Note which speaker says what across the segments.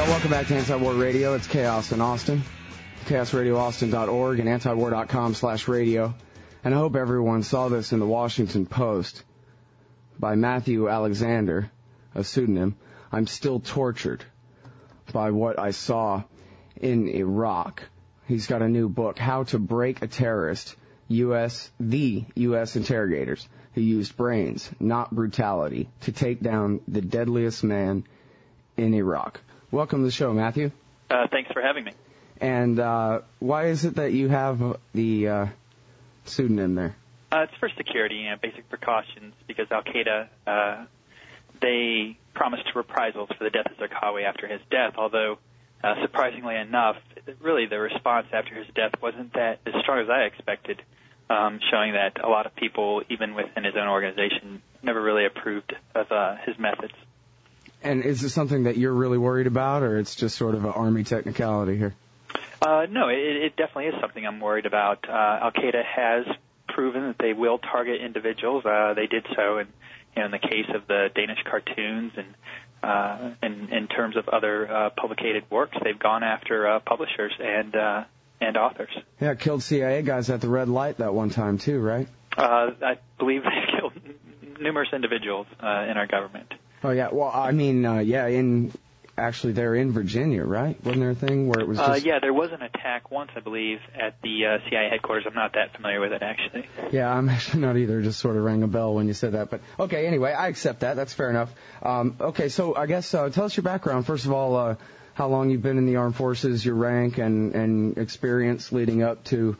Speaker 1: Yeah, welcome back to Anti-War Radio. It's Chaos in Austin. ChaosRadioAustin.org and antiwar.com/radio. And I hope everyone saw this in the Washington Post by Matthew Alexander, a pseudonym. I'm still tortured by what I saw in Iraq. He's got a new book, How to Break a Terrorist, the U.S. interrogators who used brains, not brutality, to take down the deadliest man in Iraq. Welcome to the show, Matthew.
Speaker 2: Thanks for having me.
Speaker 1: And why is it that you have the pseudonym there?
Speaker 2: It's for security, basic precautions, because Al-Qaeda, they promised reprisals for the death of Zarqawi after his death, although, surprisingly enough, really the response after his death wasn't that as strong as I expected, showing that a lot of people, even within his own organization, never really approved of his methods.
Speaker 1: And is this something that you're really worried about, or it's just sort of an Army technicality here?
Speaker 2: No, it definitely is something I'm worried about. Al-Qaeda has proven that they will target individuals. They did so in the case of the Danish cartoons, and in terms of other publicated works, they've gone after publishers and authors.
Speaker 1: Yeah, killed CIA guys at the red light that one time too, right?
Speaker 2: I believe they killed numerous individuals in our government.
Speaker 1: Oh yeah, well I mean, actually they're in Virginia, right? Wasn't there a thing where it was just...
Speaker 2: Yeah, there was an attack once, I believe, at the CIA headquarters. I'm not that familiar with it, actually.
Speaker 1: Yeah, I'm actually not either. Just sort of rang a bell when you said that. But, okay, anyway, I accept that. That's fair enough. Okay, so I guess tell us your background. First of all, how long you've been in the armed forces, your rank and experience leading up to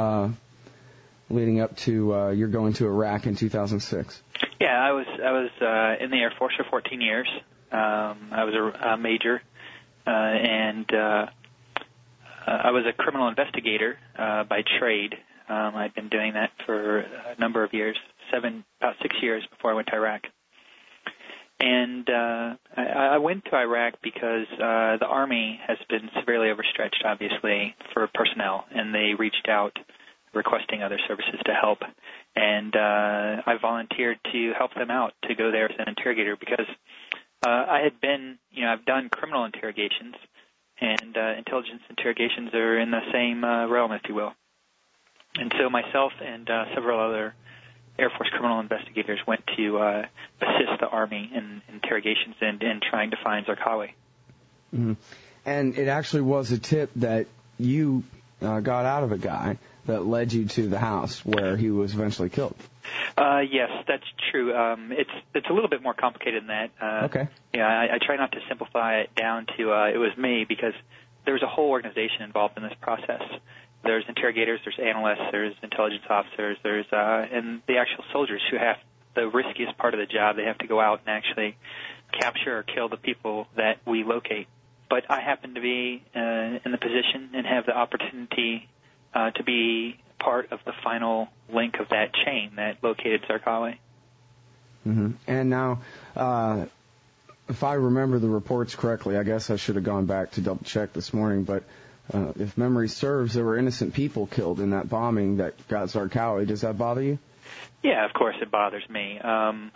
Speaker 1: your going to Iraq in 2006.
Speaker 2: Yeah, I was in the Air Force for 14 years. I was a major, and I was a criminal investigator by trade. I'd been doing that for a number of years, about 6 years before I went to Iraq. And I went to Iraq because the Army has been severely overstretched, obviously, for personnel, and they reached out requesting other services to help. And I volunteered to help them out to go there as an interrogator because I had been, I've done criminal interrogations, and intelligence interrogations are in the same realm, if you will. And so myself and several other Air Force criminal investigators went to assist the Army in interrogations and in trying to find Zarqawi.
Speaker 1: Mm-hmm. And it actually was a tip that you got out of a guy that led you to the house where he was eventually killed.
Speaker 2: Yes, that's true. It's a little bit more complicated than that.
Speaker 1: Okay.
Speaker 2: Yeah, I try not to simplify it down to it was me, because there's a whole organization involved in this process. There's interrogators, there's analysts, there's intelligence officers, there's and the actual soldiers who have the riskiest part of the job. They have to go out and actually capture or kill the people that we locate. But I happen to be in the position and have the opportunity to be part of the final link of that chain that located Zarqawi.
Speaker 1: Mm-hmm. And now, if I remember the reports correctly, I guess I should have gone back to double check this morning, but if memory serves, there were innocent people killed in that bombing that got Zarqawi. Does that bother you?
Speaker 2: Yeah, of course it bothers me. I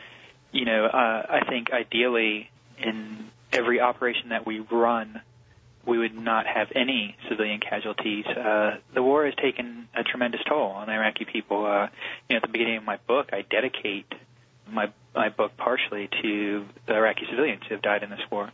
Speaker 2: think ideally in every operation that we run, we would not have any civilian casualties. The war has taken a tremendous toll on Iraqi people. At the beginning of my book, I dedicate my book partially to the Iraqi civilians who have died in this war.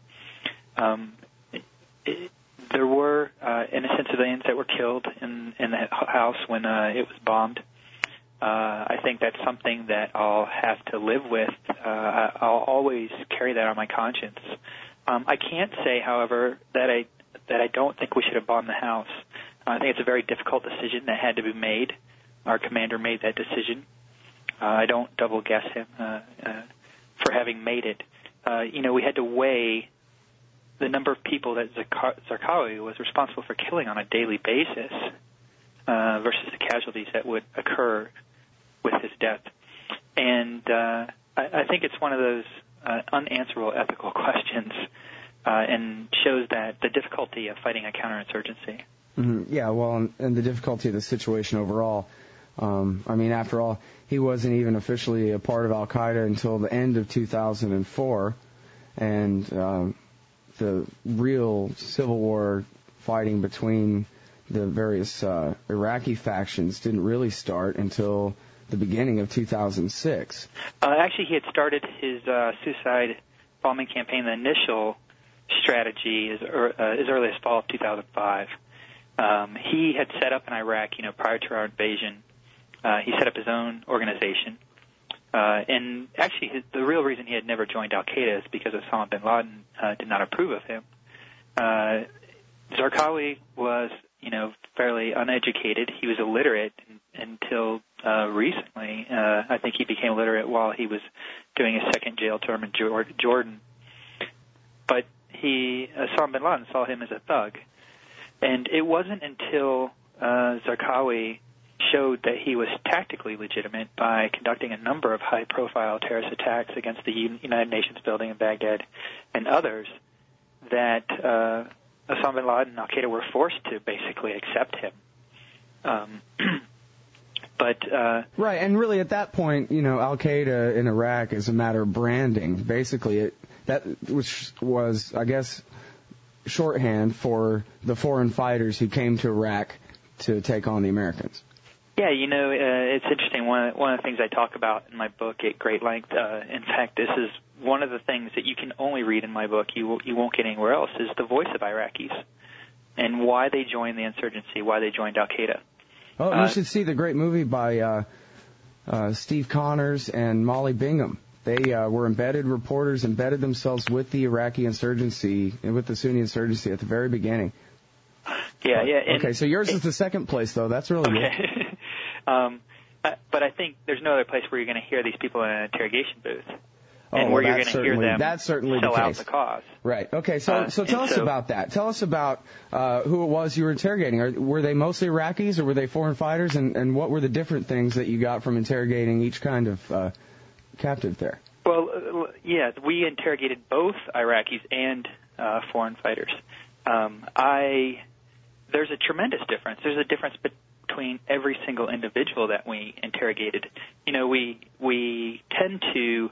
Speaker 2: There were innocent civilians that were killed in the house when it was bombed. I think that's something that I'll have to live with. I'll always carry that on my conscience. I can't say, however, that I don't think we should have bombed the house. I think it's a very difficult decision that had to be made. Our commander made that decision. I don't double guess him for having made it. We had to weigh the number of people that Zarqawi was responsible for killing on a daily basis versus the casualties that would occur with his death. And I think it's one of those unanswerable ethical questions and shows that the difficulty of fighting a counterinsurgency.
Speaker 1: Mm-hmm. Yeah, well, and the difficulty of the situation overall. After all, he wasn't even officially a part of Al-Qaeda until the end of 2004, and the real civil war fighting between the various Iraqi factions didn't really start until the beginning of 2006.
Speaker 2: Actually, he had started his suicide bombing campaign, the initial strategy, as early as fall of 2005. He had set up in Iraq, prior to our invasion, he set up his own organization. And actually, the real reason he had never joined Al-Qaeda is because Osama bin Laden did not approve of him. Zarqawi was, fairly uneducated. He was illiterate until recently. I think he became literate while he was doing his second jail term in Jordan. But Osama bin Laden saw him as a thug. And it wasn't until Zarqawi showed that he was tactically legitimate by conducting a number of high-profile terrorist attacks against the United Nations building in Baghdad and others that Osama bin Laden and Al-Qaeda were forced to basically accept him.
Speaker 1: Right, and really at that point, Al-Qaeda in Iraq is a matter of branding. Basically, which was, I guess, shorthand for the foreign fighters who came to Iraq to take on the Americans.
Speaker 2: Yeah, it's interesting. One of the things I talk about in my book at great length, in fact, this is one of the things that you can only read in my book, you won't get anywhere else, is the voice of Iraqis and why they joined the insurgency, why they joined Al-Qaeda.
Speaker 1: Oh, you should see the great movie by Steve Connors and Molly Bingham. They were embedded reporters, embedded themselves with the Iraqi insurgency and with the Sunni insurgency at the very beginning.
Speaker 2: Yeah.
Speaker 1: Okay, so yours is the second place, though. That's really good.
Speaker 2: But I think there's no other place where you're going to hear these people in an interrogation booth.
Speaker 1: And
Speaker 2: where you're going to hear them
Speaker 1: that's certainly
Speaker 2: sell
Speaker 1: the case.
Speaker 2: out the cause.
Speaker 1: Right. Okay, so tell us about that. Tell us about who it was you were interrogating. Were they mostly Iraqis or were they foreign fighters? And what were the different things that you got from interrogating each kind of captive there?
Speaker 2: Well, yeah, we interrogated both Iraqis and foreign fighters. There's a tremendous difference. There's a difference between every single individual that we interrogated. We tend to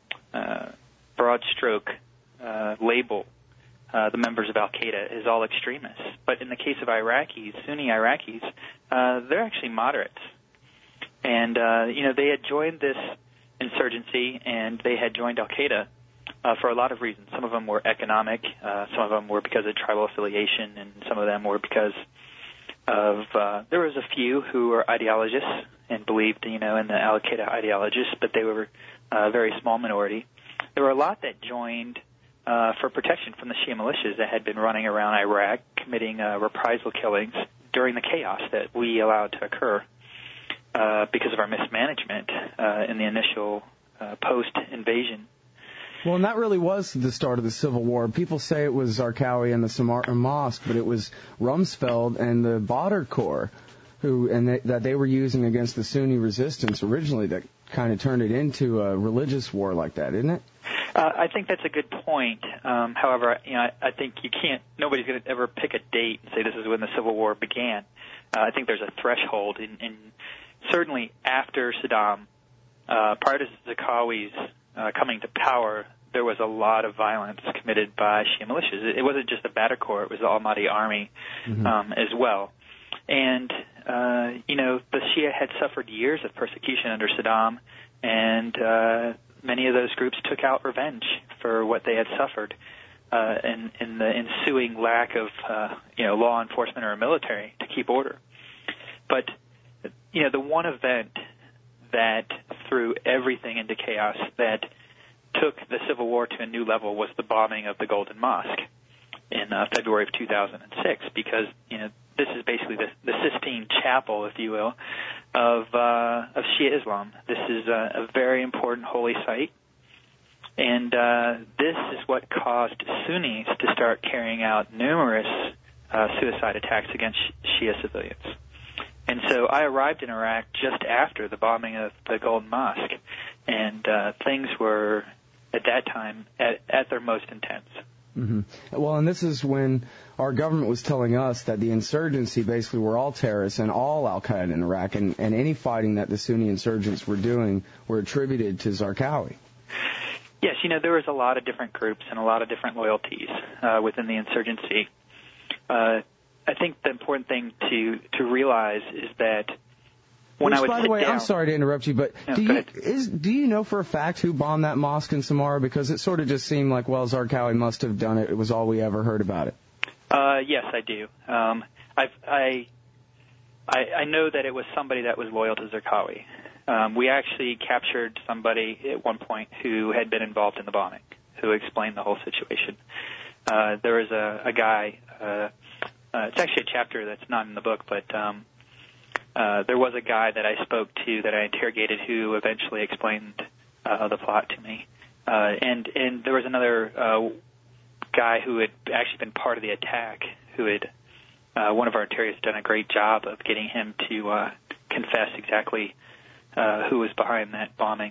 Speaker 2: broad stroke label the members of Al-Qaeda as all extremists. But in the case of Iraqis, Sunni Iraqis, they're actually moderates. And, they had joined this insurgency and they had joined Al-Qaeda for a lot of reasons. Some of them were economic, some of them were because of tribal affiliation, and some of them were because of, there was a few who were ideologists and believed, in the Al-Qaeda ideologists, but they were a very small minority. There were a lot that joined for protection from the Shia militias that had been running around Iraq, committing reprisal killings during the chaos that we allowed to occur because of our mismanagement in the initial post-invasion.
Speaker 1: Well, and that really was the start of the Civil War. People say it was Zarqawi and the Samarkand Mosque, but it was Rumsfeld and the Badr Corps that they were using against the Sunni resistance originally that kind of turned it into a religious war like that, isn't it?
Speaker 2: I think that's a good point. However, I think nobody's going to ever pick a date and say this is when the Civil War began. I think there's a threshold, and certainly after Saddam, prior to Zarqawi's coming to power, there was a lot of violence committed by Shia militias. It wasn't just the Badr Corps, it was the Al-Mahdi army as well. And, the Shia had suffered years of persecution under Saddam, and many of those groups took out revenge for what they had suffered in the ensuing lack of, law enforcement or military to keep order. But, the one event that threw everything into chaos, that took the Civil War to a new level, was the bombing of the Golden Mosque in February of 2006, because, this is basically the Sistine Chapel, if you will, of Shia Islam. This is a very important holy site, and this is what caused Sunnis to start carrying out numerous suicide attacks against Shia civilians. And so I arrived in Iraq just after the bombing of the Golden Mosque, and things were, at that time, at their most intense.
Speaker 1: Mm-hmm. Well, and this is when our government was telling us that the insurgency basically were all terrorists and all Al-Qaeda in Iraq, and any fighting that the Sunni insurgents were doing were attributed to Zarqawi.
Speaker 2: Yes, there was a lot of different groups and a lot of different loyalties within the insurgency. I think the important thing to realize is that when I would
Speaker 1: by the way,
Speaker 2: down,
Speaker 1: I'm sorry to interrupt you, but do you know for a fact who bombed that mosque in Samarra? Because it sort of just seemed like, well, Zarqawi must have done it. It was all we ever heard about it.
Speaker 2: Yes, I do. I know that it was somebody that was loyal to Zarqawi. We actually captured somebody at one point who had been involved in the bombing, who explained the whole situation. There was a guy, it's actually a chapter that's not in the book, but there was a guy that I spoke to that I interrogated who eventually explained the plot to me. And there was another guy who had actually been part of the attack, who had one of our interrogators done a great job of getting him to confess exactly who was behind that bombing.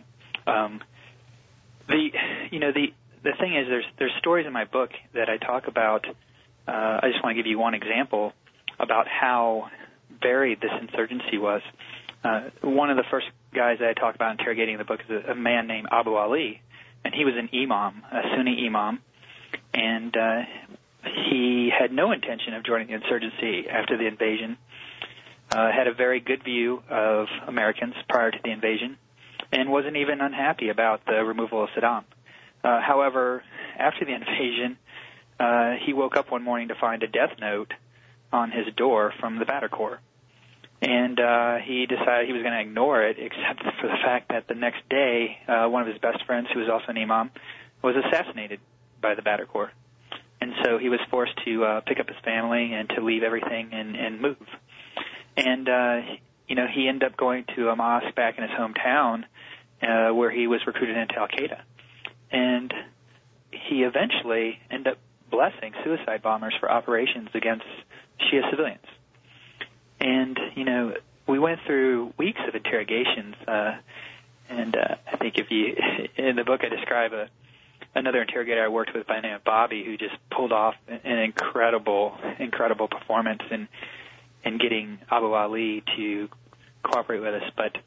Speaker 2: The thing is, there's stories in my book that I talk about. I just want to give you one example about how varied this insurgency was. One of the first guys that I talk about interrogating in the book is a man named Abu Ali, and he was an imam, a Sunni imam, and he had no intention of joining the insurgency after the invasion, had a very good view of Americans prior to the invasion, and wasn't even unhappy about the removal of Saddam. However, after the invasion, he woke up one morning to find a death note on his door from the Badr Corps. And he decided he was going to ignore it, except for the fact that the next day, one of his best friends, who was also an imam, was assassinated by the Badr Corps. And so he was forced to pick up his family and to leave everything and move. And, he ended up going to a mosque back in his hometown where he was recruited into Al-Qaeda. And he eventually ended up blessing suicide bombers for operations against Shia civilians. And, we went through weeks of interrogations, and I think in the book I describe another interrogator I worked with by the name of Bobby, who just pulled off an incredible performance in getting Abu Ali to cooperate with us. But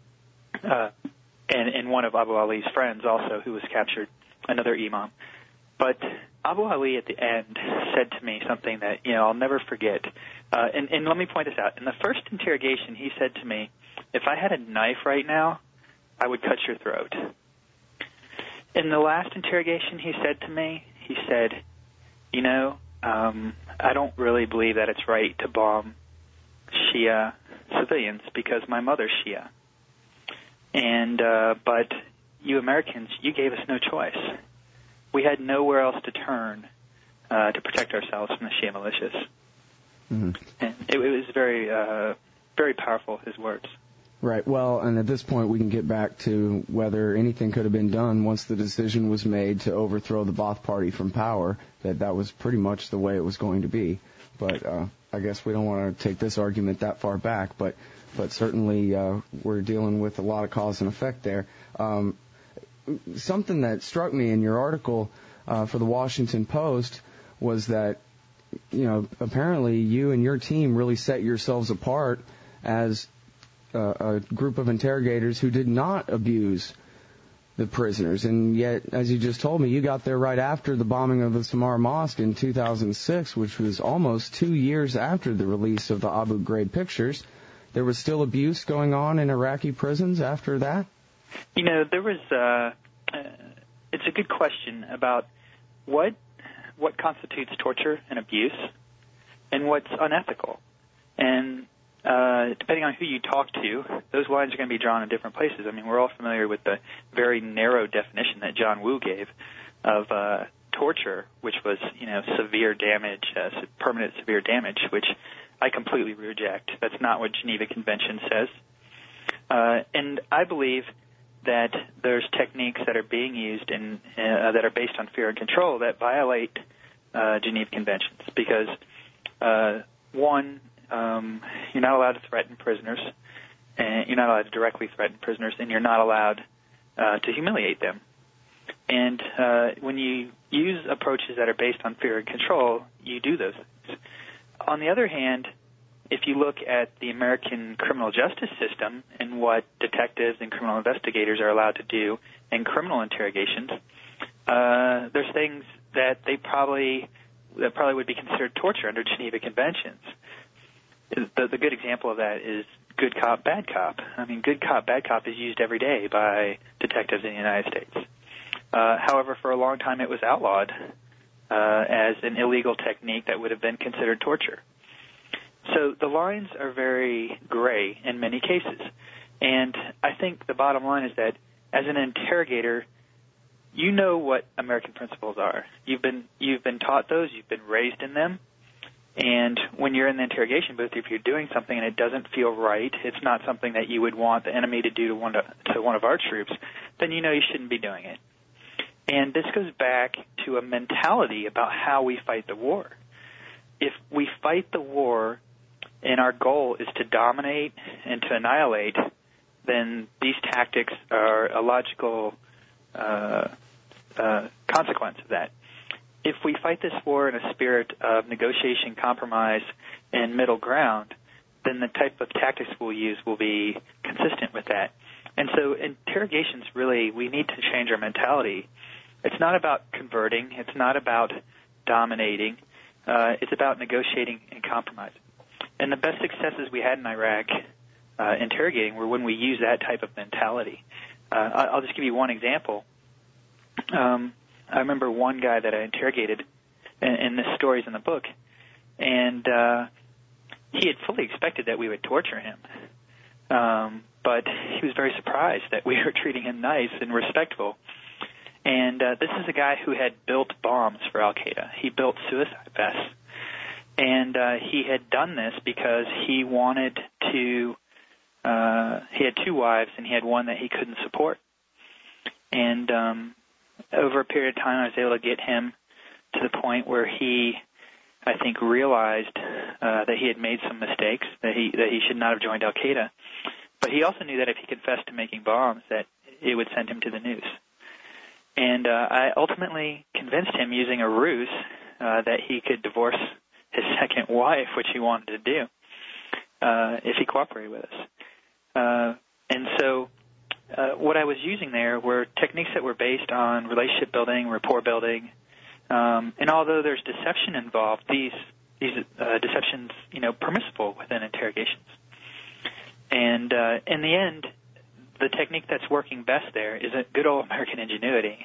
Speaker 2: and one of Abu Ali's friends also, who was captured, another imam. But Abu Ali at the end said to me something that I'll never forget. And let me point this out. In the first interrogation, he said to me, "If I had a knife right now, I would cut your throat." In the last interrogation, he said to me, he said, I don't really believe that it's right to bomb Shia civilians because my mother's Shia. And but you Americans, you gave us no choice. We had nowhere else to turn to protect ourselves from the Shia militias. Mm-hmm. And it was very, very powerful, his words.
Speaker 1: Right. Well, and at this point, we can get back to whether anything could have been done once the decision was made to overthrow the Ba'ath Party from power, that was pretty much the way it was going to be. But I guess we don't want to take this argument that far back, but certainly we're dealing with a lot of cause and effect there. Something that struck me in your article for the Washington Post was that, apparently you and your team really set yourselves apart as a group of interrogators who did not abuse the prisoners. And yet, as you just told me, you got there right after the bombing of the Samarra Mosque in 2006, which was almost 2 years after the release of the Abu Ghraib pictures. There was still abuse going on in Iraqi prisons after that?
Speaker 2: There was, it's a good question about what constitutes torture and abuse and what's unethical. And depending on who you talk to, those lines are going to be drawn in different places. I mean, we're all familiar with the very narrow definition that John Woo gave of torture, which was, severe damage, permanent severe damage, which I completely reject. That's not what Geneva Convention says. And I believe that there's techniques that are being used and that are based on fear and control that violate Geneva Conventions because, one, you're not allowed to threaten prisoners, and you're not allowed to directly threaten prisoners, and you're not allowed to humiliate them. And when you use approaches that are based on fear and control, you do those things. On the other hand, if you look at the American criminal justice system and what detectives and criminal investigators are allowed to do in criminal interrogations, there's things that probably would be considered torture under Geneva Conventions. The good example of that is good cop, bad cop. I mean, good cop, bad cop is used every day by detectives in the United States. However, for a long time it was outlawed as an illegal technique that would have been considered torture. So the lines are very gray in many cases. And I think the bottom line is that as an interrogator, you know what American principles are. You've been taught those, you've been raised in them. And when you're in the interrogation booth, if you're doing something and it doesn't feel right, it's not something that you would want the enemy to do to one of our troops, then you know you shouldn't be doing it. And this goes back to a mentality about how we fight the war. If we fight the war and our goal is to dominate and to annihilate, then these tactics are a logical consequence of that. If we fight this war in a spirit of negotiation, compromise, and middle ground, then the type of tactics we'll use will be consistent with that. And so interrogations, really, we need to change our mentality. It's not about converting. It's not about dominating. It's about negotiating and compromising. And the best successes we had in Iraq interrogating were when we used that type of mentality. I'll just give you one example. I remember one guy that I interrogated, and this story's in the book, and he had fully expected that we would torture him. But he was very surprised that we were treating him nice and respectful. And this is a guy who had built bombs for Al-Qaeda. He built suicide vests. And he had done this because he wanted to, he had two wives, and he had one that he couldn't support. And over a period of time, I was able to get him to the point where he, I think, realized that he had made some mistakes, that he should not have joined Al-Qaeda. But he also knew that if he confessed to making bombs, that it would send him to the news. And I ultimately convinced him using a ruse that he could divorce his second wife, which he wanted to do, if he cooperated with us. And so what I was using there were techniques that were based on relationship building, rapport building, and although there's deception involved, these deceptions, permissible within interrogations. And in the end, the technique that's working best there is a good old American ingenuity,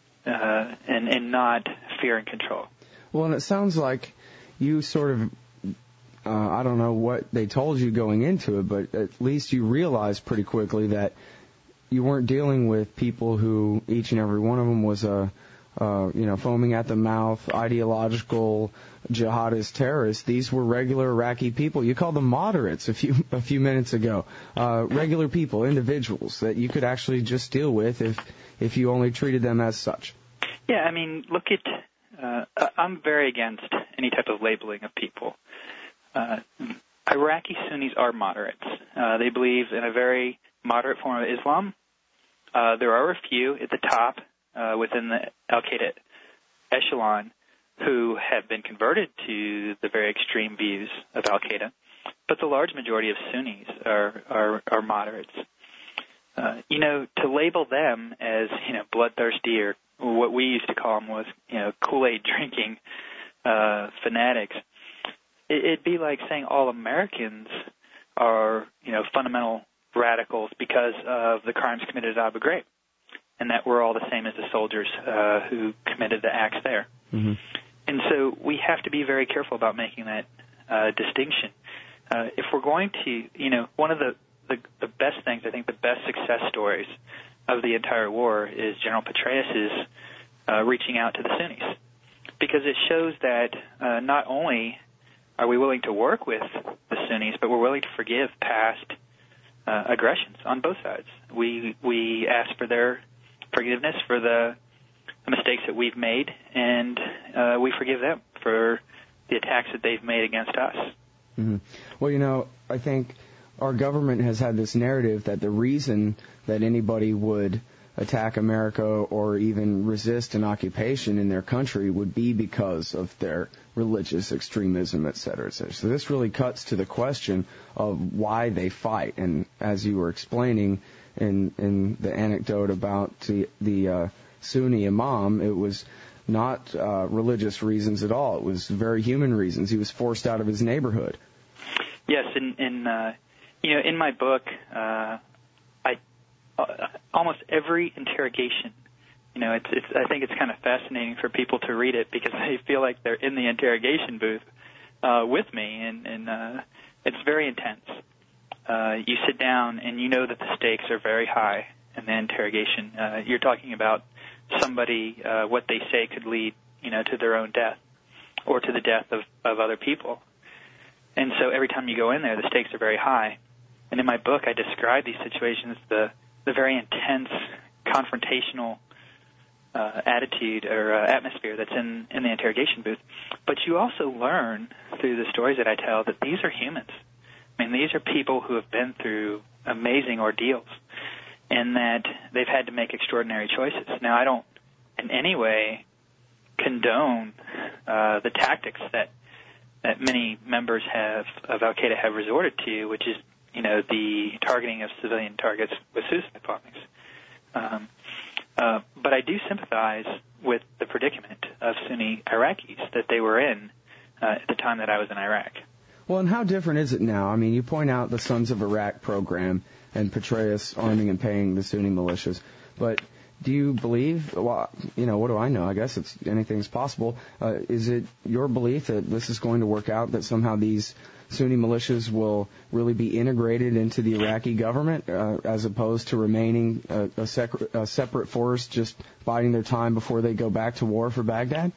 Speaker 2: and not fear and control.
Speaker 1: Well, and it sounds like you sort of, I don't know what they told you going into it, but at least you realized pretty quickly that you weren't dealing with people who each and every one of them was a, foaming at the mouth, ideological jihadist terrorists. These were regular Iraqi people. You called them moderates a few minutes ago. Regular people, individuals that you could actually just deal with if you only treated them as such.
Speaker 2: Yeah, I mean, look at, I'm very against any type of labeling of people. Iraqi Sunnis are moderates. They believe in a very moderate form of Islam. There are a few at the top within the Al-Qaeda echelon who have been converted to the very extreme views of Al-Qaeda, but the large majority of Sunnis are moderates. To label them as, bloodthirsty, or what we used to call them was, Kool-Aid drinking fanatics, it'd be like saying all Americans are, fundamental radicals because of the crimes committed at Abu Ghraib, and that we're all the same as the soldiers who committed the acts there. Mm-hmm. And so we have to be very careful about making that distinction. If we're going to, one of the best things, I think the best success stories of the entire war is General Petraeus's reaching out to the Sunnis, because it shows that not only are we willing to work with the Sunnis, but we're willing to forgive past aggressions on both sides. We ask for their forgiveness for the mistakes that we've made, and we forgive them for the attacks that they've made against us.
Speaker 1: Mm-hmm. Well, I think our government has had this narrative that the reason that anybody would attack America or even resist an occupation in their country would be because of their religious extremism, et cetera, et cetera. So this really cuts to the question of why they fight. And as you were explaining in the anecdote about the Sunni imam, it was not religious reasons at all. It was very human reasons. He was forced out of his neighborhood.
Speaker 2: Yes, in my book, almost every interrogation, I think it's kind of fascinating for people to read it because they feel like they're in the interrogation booth with me, and it's very intense. You sit down and you know that the stakes are very high in the interrogation. You're talking about somebody, what they say could lead, to their own death or to the death of other people. And so every time you go in there, the stakes are very high. And in my book, I describe these situations, the very intense, confrontational attitude or atmosphere that's in the interrogation booth. But you also learn through the stories that I tell that these are humans. I mean, these are people who have been through amazing ordeals and that they've had to make extraordinary choices. Now, I don't in any way condone the tactics that many members of Al-Qaeda have resorted to, which is, the targeting of civilian targets with suicide bombings. But I do sympathize with the predicament of Sunni Iraqis that they were in at the time that I was in Iraq.
Speaker 1: Well, and how different is it now? I mean, you point out the Sons of Iraq program and Petraeus arming and paying the Sunni militias, but do you believe, well, what do I know? I guess anything's possible. Is it your belief that this is going to work out, that somehow these Sunni militias will really be integrated into the Iraqi government as opposed to remaining a separate force just biding their time before they go back to war for Baghdad?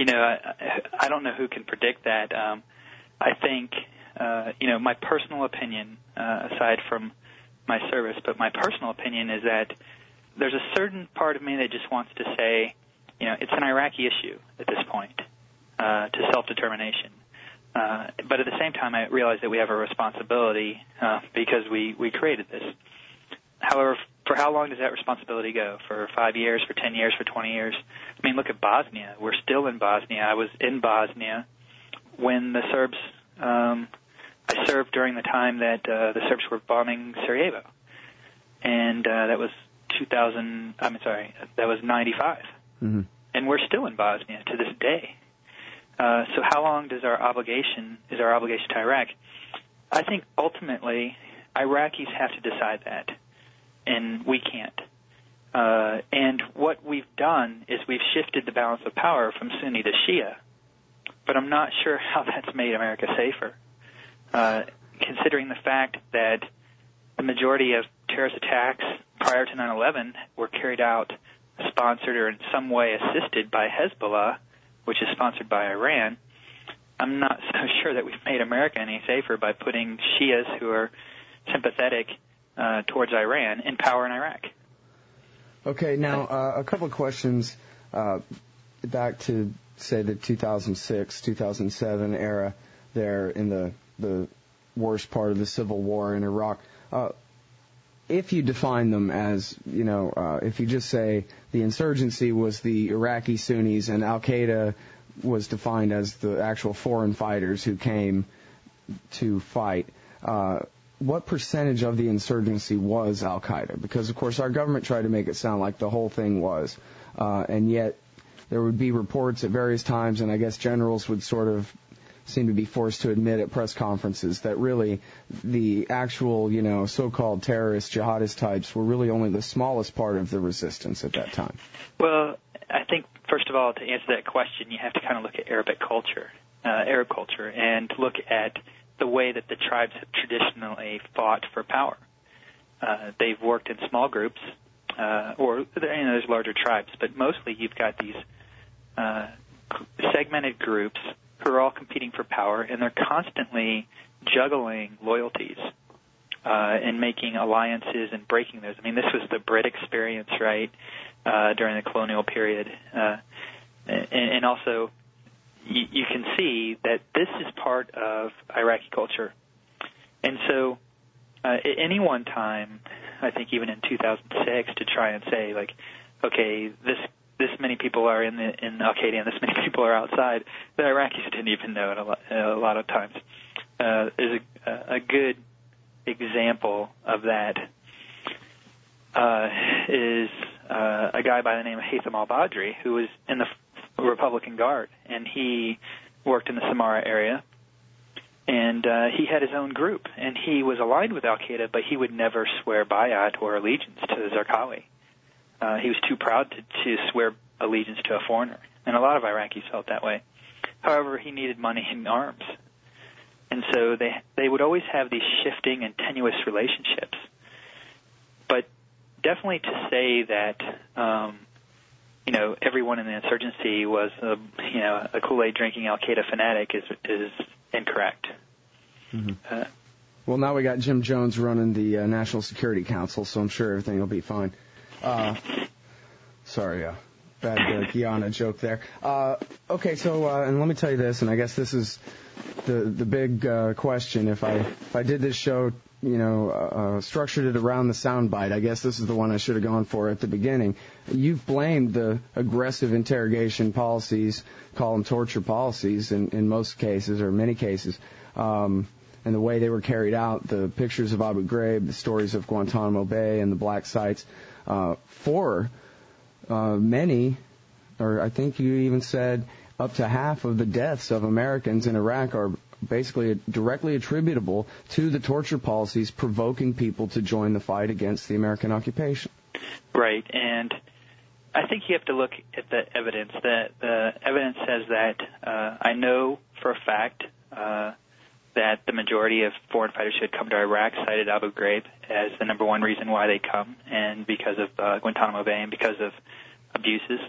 Speaker 2: I don't know who can predict that. I think, my personal opinion, aside from my service, but my personal opinion is that there's a certain part of me that just wants to say, it's an Iraqi issue at this point, to self-determination. But at the same time, I realize that we have a responsibility because we created this. However, for how long does that responsibility go? For 5 years, for 10 years, for 20 years? I mean, look at Bosnia. We're still in Bosnia. I was in Bosnia when the Serbs, I served during the time that the Serbs were bombing Sarajevo. And that was 95.
Speaker 1: Mm-hmm.
Speaker 2: And we're still in Bosnia to this day. So how long is our obligation to Iraq? I think ultimately Iraqis have to decide that, and we can't. And what we've done is we've shifted the balance of power from Sunni to Shia, but I'm not sure how that's made America safer, considering the fact that the majority of terrorist attacks prior to 9/11 were carried out, sponsored, or in some way assisted by Hezbollah, which is sponsored by Iran. I'm not so sure that we've made America any safer by putting Shias who are sympathetic towards Iran in power in Iraq.
Speaker 1: Okay, now a couple of questions back to, say, the 2006, 2007 era there in the worst part of the civil war in Iraq. If you define them as, if you just say the insurgency was the Iraqi Sunnis and Al-Qaeda was defined as the actual foreign fighters who came to fight, what percentage of the insurgency was Al-Qaeda? Because, of course, our government tried to make it sound like the whole thing was, and yet there would be reports at various times, and I guess generals would sort of seem to be forced to admit at press conferences that really the actual, so-called terrorist jihadist types were really only the smallest part of the resistance at that time.
Speaker 2: Well, I think, first of all, to answer that question, you have to kind of look at Arab culture, and look at the way that the tribes have traditionally fought for power. They've worked in small groups, or there's larger tribes, but mostly you've got these segmented groups who are all competing for power, and they're constantly juggling loyalties and making alliances and breaking those. I mean, this was the Brit experience, right, during the colonial period. And also, you can see that this is part of Iraqi culture. And so at any one time, I think even in 2006, to try and say, like, okay, this many people are in Al-Qaeda and this many people are outside, the Iraqis didn't even know it a lot of times. Is a good example of that is a guy by the name of Haytham al-Badri, who was in the Republican Guard, and he worked in the Samarra area, and he had his own group, and he was aligned with al-Qaeda, but he would never swear bayat or allegiance to Zarqawi. He was too proud to swear allegiance to a foreigner, and a lot of Iraqis felt that way. However, he needed money and arms, and so they would always have these shifting and tenuous relationships. But definitely to say that everyone in the insurgency was a Kool-Aid drinking al-Qaeda fanatic is incorrect.
Speaker 1: Mm-hmm. Well, now we got Jim Jones running the National Security Council, so I'm sure everything will be fine. Sorry, bad Guyana joke there. Okay, so and let me tell you this, and I guess this is the big question. If I did this show, structured it around the soundbite, I guess this is the one I should have gone for at the beginning. You've blamed the aggressive interrogation policies, call them torture policies in most cases, or many cases, and the way they were carried out, the pictures of Abu Ghraib, the stories of Guantanamo Bay and the black sites, for many, or I think you even said up to half of the deaths of Americans in Iraq are basically directly attributable to the torture policies provoking people to join the fight against the American occupation.
Speaker 2: Right, and I think you have to look at the evidence. The evidence says that I know for a fact that the majority of foreign fighters who had come to Iraq cited Abu Ghraib as the number one reason why they come, and because of Guantanamo Bay and because of abuses.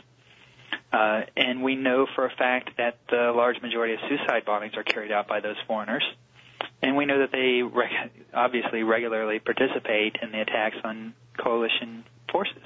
Speaker 2: And we know for a fact that the large majority of suicide bombings are carried out by those foreigners. And we know that they obviously regularly participate in the attacks on coalition forces.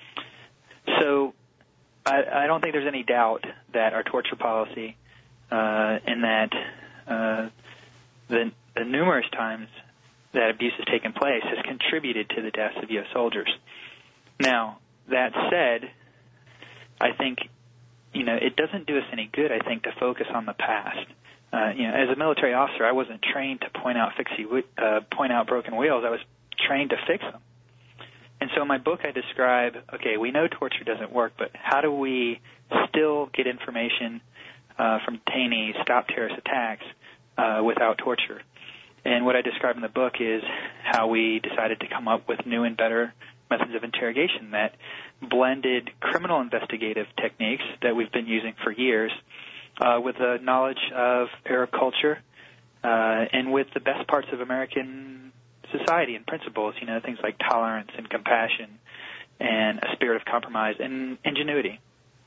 Speaker 2: So I don't think there's any doubt that our torture policy and that the numerous times that abuse has taken place has contributed to the deaths of U.S. soldiers. Now, that said, I think it doesn't do us any good, I think, to focus on the past. As a military officer, I wasn't trained to point out broken wheels. I was trained to fix them. And so in my book, I describe, okay, we know torture doesn't work, but how do we still get information from detainees, stop terrorist attacks without torture? And what I describe in the book is how we decided to come up with new and better methods of interrogation that blended criminal investigative techniques that we've been using for years with the knowledge of Arab culture and with the best parts of American society and principles, things like tolerance and compassion and a spirit of compromise and ingenuity.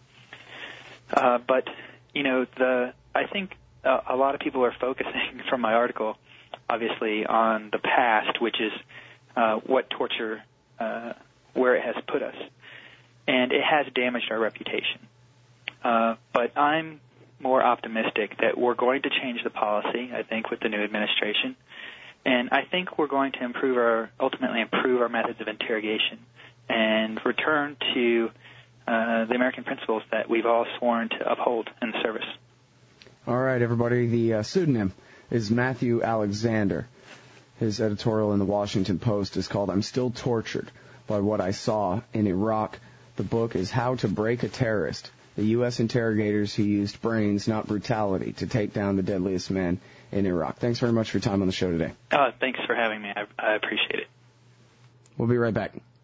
Speaker 2: But I think a lot of people are focusing from my article, obviously, on the past, which is what torture, where it has put us. And it has damaged our reputation. But I'm more optimistic that we're going to change the policy, I think, with the new administration. And I think we're going to ultimately improve our methods of interrogation and return to the American principles that we've all sworn to uphold in the service.
Speaker 1: All right, everybody. The pseudonym is Matthew Alexander. His editorial in the Washington Post is called "I'm Still Tortured by What I Saw in Iraq." The book is How to Break a Terrorist. The U.S. interrogators who used brains, not brutality, to take down the deadliest men in Iraq. Thanks very much for your time on the show today.
Speaker 2: Thanks for having me. I appreciate it.
Speaker 1: We'll be right back.